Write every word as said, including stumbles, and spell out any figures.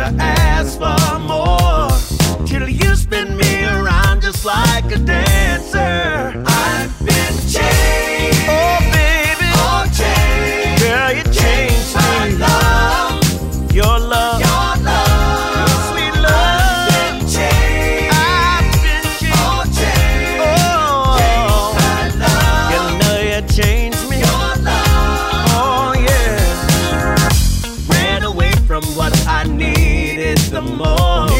to ask for more, till you spin me around just like a dancer. I've been changed. Oh, baby. Oh, changed. Girl, you changed my me. Love. Your love. Your love. Your sweet love. I've been changed. I've been changed. Oh, changed. Oh, changed my love. You know you changed me. Your love. Oh, yeah. Ran away from what I needed the most.